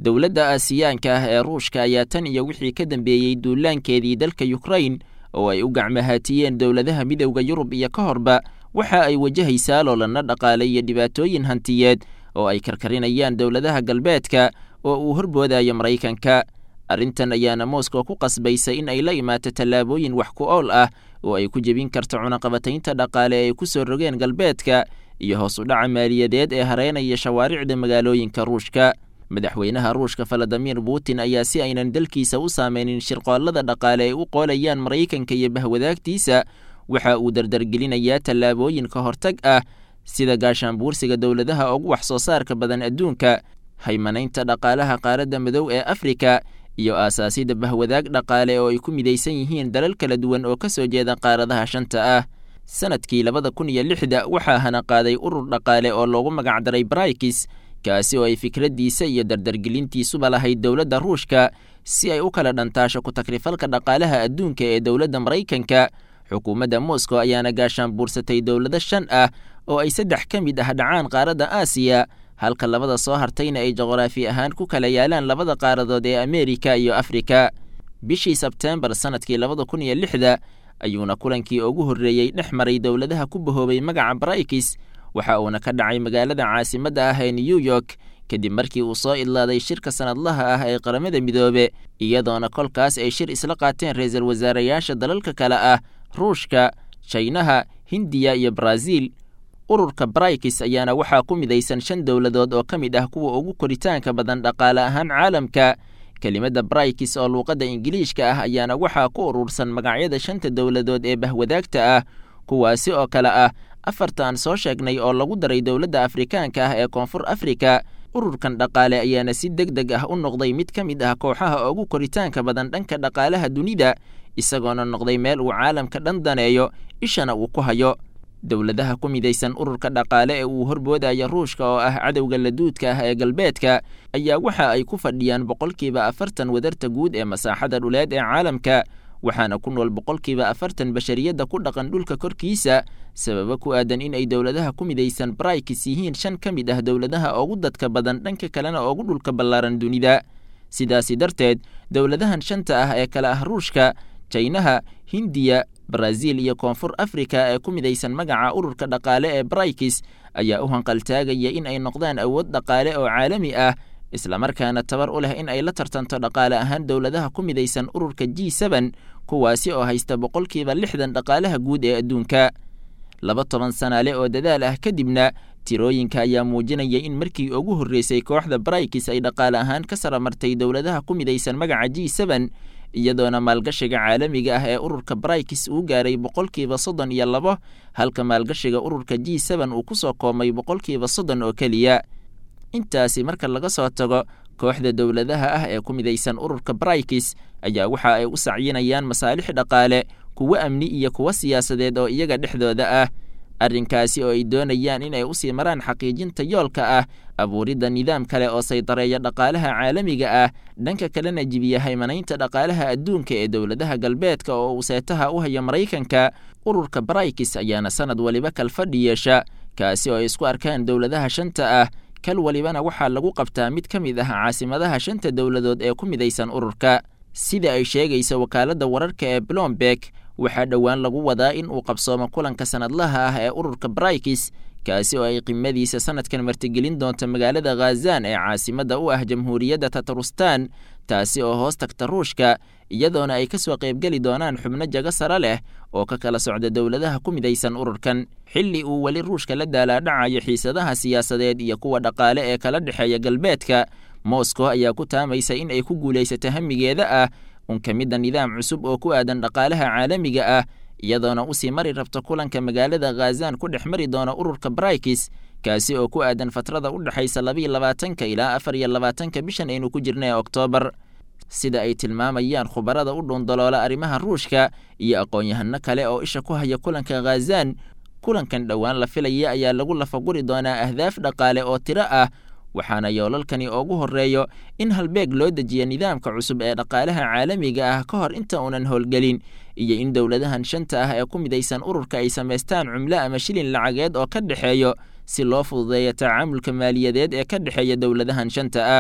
dowladda Aasiyaanka ah ee Ruushka ayaa tan iyo wixii ka dambeeyay duulaankeedii dalka Ukraine oo ay u gacmahaatiyeen dowladaha midowga Yurub iyo ka horba waxa ay wajahaysaa loolanna dhaqaale iyo dhibaatooyin hantiyeed oo ay karkarinayaan dowladaha galbeedka oo uu horboodayo Mareykanka. arrintan ayaana Moscow ku qasbaysa in ay la imaato tallaabooyin wax ku ool ah oo ay ku jebin karto cunaqabataynta dhaqaale ee ku soo rogeen galbeedka iyo hoos u dhaca maaliyadeed ee hareynaya shawaaricda magaalooyinka Ruushka. madaxweynaha Ruushka Vladimir Putin ayaa si aynan dalkiisa u saameynin shirqoolada dhaqaale ay u qoolayaan Mareykanka iyo bahwadaagtiisa waxa uu dardargelinayaa tallaabooyin ka hortag ah sida gaashaanbuursiga dowladaha ugu wax soo saarka badan adduunka, haymanaynta dhaqaalaha qaaradda madow ee Afrika iyo aasaasida bahwadaag dhaqaale oo ay ku midaysan yihiin dalal kala duwan oo ka soo jeeda qaaradaha shanta ah. sanadkii 2006 waxaa hana qaaday urur dhaqaale oo loogu magac daray BRICS kaasi oo ay fikradiisa iyo dardargelintiisuba lahayd dowladda Ruushka si ay u kala dhantaasho ku takrifalka dhaqaalaha adduunka ee dowladda Mareykanka. xukuumadda Moscow ayaana gaashaanbuursatay dowlado 5 ah oo ay 3 ka mid ah dhacaan qaaradda Aasiya halka labada soo hartayna ay juqraafi ahaan ku kala yaalaan labada qaaradood ee Ameerika iyo Afrika. bishii Sebtembar sanadkii 2006 ayuuna kulankii ugu horreeyay dhex maray dowladaha ku bahoobay magaca BRICS waxa uuna ka dhacay magaalada caasimadda ah ee New York kadib markii uu soo idlaaday shirka sanadlaha ah ee qaramada midoobe iyadoona kolkaas ay shir isla qaateen ra'iisul wasaarayaasha dalalka kale ah Ruushka, China, Hindiya iyo Brazil. ururka BRICS ayaana waxaa ku midaysan 5 dowladood oo ka mid ah kuwa ugu koritaanka badan dhaqaale ahaan caalamka. kelimada BRICS oo luqadda Ingiriiska ah ayaana waxaa ku urursan magacyada 5 dowladood ee bahwadaagta ah kuwaasi oo kala ah 4 aan soo sheegnay oo lagu daray dowladda Afrikaanka ah ee Koonfur Afrika. ururkan dhaqaale ayaana si degdeg ah u noqday mid ka mid ah kooxaha ugu koritaanka badan dhanka dhaqaalaha dunida isagoona noqday meel uu caalamka dhan daneeyo ishana uu ku hayo. dowladaha ku midaysan ururka dhaqaale ee uu horboodayo Ruushka oo ah cadowga laduudka ah ee galbeedka ayaa waxa ay ku fadhiyaan 40% wadarta guud ee masaaxada dhuleed ee caalamka waxaana ku nool 40% bashariyada ku dhaqan dhulka korkiisa sababa ku aadan in ay dowladaha ku midaysan BRICS yihiin 5 ka mid ah dowladaha ugu dadka badan dhanka kalena ugu dhulka ballaaran dunida. sidaasi darteed dowladahan 5 ah ee kala ah Ruushka, China, Hindiya, Brazil iyo Koonfur Afrika ee ku midaysan magaca ururka dhaqaale ee BRICS ayaa u hanqaltaagaya in ay noqdaan awood dhaqaale oo caalami ah isla markaana tabar u leh in ay la tartanto dhaqaale ahaan dowladaha ku midaysan ururka G7 kuwaasi oo haysta 60% dhaqaalaha guud ee adduunka. 12 sanaale oo dadaal ah kadibna tirooyinka ayaa muujinaya in markii ugu horreysay kooxda BRICS ay dhaqaale ahaan ka saramartay dowladaha ku midaysan magaca G7 iyadoona maalgashiga caalamiga ah ee ururka BRICS uu gaaray 32% halka maalgashiga ururka G7 uu ku soo koomay 30% oo kaliya. intaasi marka laga soo tago kooxda dowladaha ah ee ku midaysan ururka BRICS ayaa waxa ay u sacyinayaan masaalix dhaqaale kuwa amni iyo kuwa siyaasadeed oo iyaga dhexdooda ah. arrinkaasi oo ay doonayaan in ay u sii maraan xaqiijinta yoolka ah abuuridda nidaam kale oo saydareeya dhaqaalaha caalamiga ah dhanka kalena jibiya haymanaynta dhaqaalaha adduunka ee dowladaha galbeedka oo uu seetaha u haya Mareykanka. ururka BRICS ayaana sanad waliba kal fadhi yeesha kaasi oo ay isku arkaan dowladaha 5 ah kal walibana waxaa lagu qabtaa mid ka mid ah caasimadaha 5 dowladood ee ku midaysan ururka. sida ay sheegayso wakaaladda wararka ee Bloomberg waxaa dhowaan lagu wadaa in uu qabsoomo kulanka sanadlaha ah ee ururka BRICS kaasi oo ay qiimadiisa sanadkan martigelin doonto magaalada Kazan ee caasimadda u ah Jamhuuriyadda Tatarstan taasi oo hoos tagta Ruushka iyadoona ay ka soo qaybgali doonaan xubno jaga sare leh oo ka kala socda dowladaha ku midaysan ururkan xilli uu wali Ruushka la daalaadhacayo xiisadaha siyaasadeed iyo kuwa dhaqaale ee kala dhexeeya galbeedka. Moscow ayaa ku taamaysa in ay ku guulaysato hamigeeda ah kamida nidaam cusub oo ku aadan dhaqaalaha caalamiga ah iyadoona u sii mari rabto kulanka magaalada Kazan ku dhex mari doona ururka BRICS kaasi oo ku aadan fatrada u dhaxaysa 22 ilaa 24 bishan aynu ku jirnay Oktoobar. sida ay tilmaamayaan khubarada u dhundaloola arrimaha Ruushka iyo aqoon-yahano kale oo isha ku haya kulanka Kazan kulankan dhowaan la filaya ayaa lagu lafaguri doonaa ahdaaf dhaqaale oo tiro ah waxaana yoolalkani ugu horeeyo in halbeeg loo dejiyo nidaamka cusub ee dhaqaalaha caalamiga ah ka hor inta uunan howlgelin iyo in dowladahan 5 ah ee ku midaysan ururka ay sameystaan cumlo ama shilin lacageed oo ka dhaxeeyo si loo fududeeyo tacaamulka maaliyadeed ee ka dhaxeeya dowladahan 5 ah.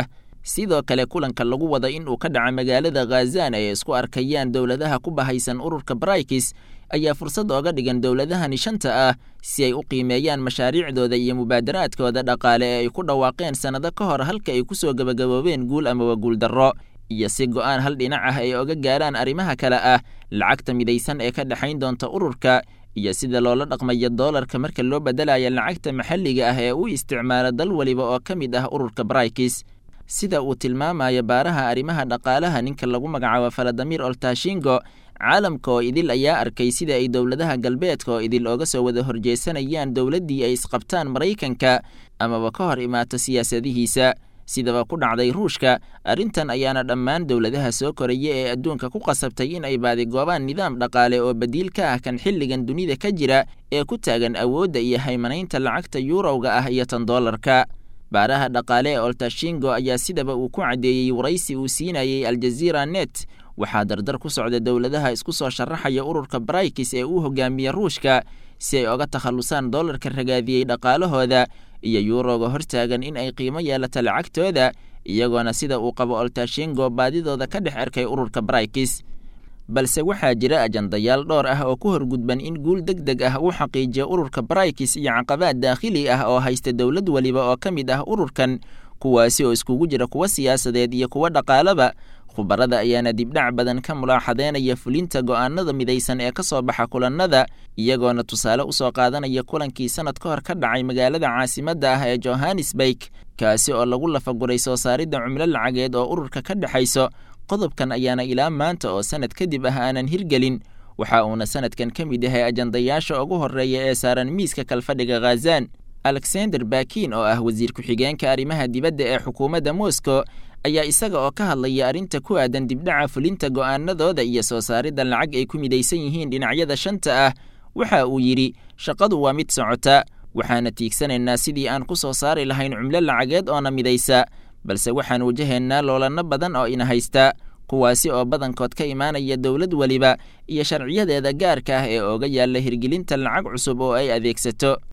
sidoo kale kulanka lagu wada in uu ka dhaca magaalada Khazan ay isku arkayaan dowladaha ku bahaysan ururka BRICS ayaa fursad ooga dhigan dowladahani shanta ah si ay u qiimeeyaan mashaariicdooda iyo mubaadaraadkooda dhaqaale ee ay ku dhawaaqeen sanado ka hor halka ay ku soo gabagaboobeen guul ama guul darro iyo si go'aan hal dhinac ah ay oga gaaraan arrimaha kale ah lacagta midaysan ee ka dhaxayn doonta ururka iyo sida loola dhaqmayo doolarka marka loo bedelayo lacagta maxalliga ah ee uu isticmaalo dal waliba oo ka mid ah ururka BRICS sida uu tilmaamayo baaraha arrimaha dhaqaalaha ninka lagu magacaabo Vladimir Oltashenko caalamka oo idil ayaa arkay sida ay dowladaha galbeedka oo idil oga soo wada horjeesanayaan dowladdii ay isqabtaan Mareykanka amaba ka hor imaato siyaasadihiisa sidaba ku dhacday Ruushka arrintan ayaana dhammaan dowladaha soo koraya ee adduunka ku qasabtay in ay baadigobaan nidaam dhaqaale oo badiil ka ah kan xilligan dunida ka jira ee ku taagan awoodda iyo haymanaynta lacagta yuurowga ah iyo tan doolarka baaraha dhaqaale ee Oltashenko ayaa sidaba uu ku cadeeyay waraysi uu siinayay Al Jazeera Net waxaa dardar ku socda dowladaha isku soo sharaxaya ururka BRICS ee uu hogaamiyo Ruushka si ay oga takhalusaan doolarka ragaadiyay dhaqaalahooda iyo yuurowga hortaagan in ay qiimo yeelato lacagtooda iyagoona sida uu qabo Oltashenko baadidooda ka dhex arkay ururka BRICS balse waxaa jira ajandayaal dhowr ah oo ku horgudban in guul degdeg ah uu xaqiijiyo ururka BRICS iyo caqabad daakhili ah oo haysta dowlad waliba oo ka mid ah ururkan kuwaasi oo iskugu jira kuwa siyaasadeed iyo kuwa dhaqaalaba khubarada ayaana dibdhac badan ka mulaaxadeynaya fulinta go'aanada midaysan ee ka soo baxa kulanada iyagoona tusaale u soo qaadanaya kulankii sanad ka hor ka dhacay magaalada caasimadda ah ee Johannesburg kaasi oo lagu lafaguray soo saaridda cumlo lacageed oo ururka ka dhaxayso qodobkan ayaana ilaa maanta oo sanad kadib ah aanan hirgelin waxa uuna sanadkan ka mid yahay ajandayaasha ugu horeeya ee saaran miiska kalfadhiga Khazan Alexander Bakin oo ah wasiir ku-xigeenka arrimaha dibadda ee xukuumadda Moscow ayaa isaga oo ka hadlaya arrinta ku aadan dibdhaca fulinta go'aanadooda iyo soo saaridda lacag ay ku midaysan yihiin dhinacyada shanta ah waxa uu yidhi shaqadu waa mid socota waxaana tiigsanaynaa sidii aan ku soo saari lahayn cumlo lacageed oo na midaysa balse waxaan wajahaynaa loolano badan oo ina haysta kuwaasi oo badankood ka imaanaya dowlad waliba iyo sharciyadeeda gaarka ah ee oga yaalla hirgelinta lacag cusub oo ay adeegsato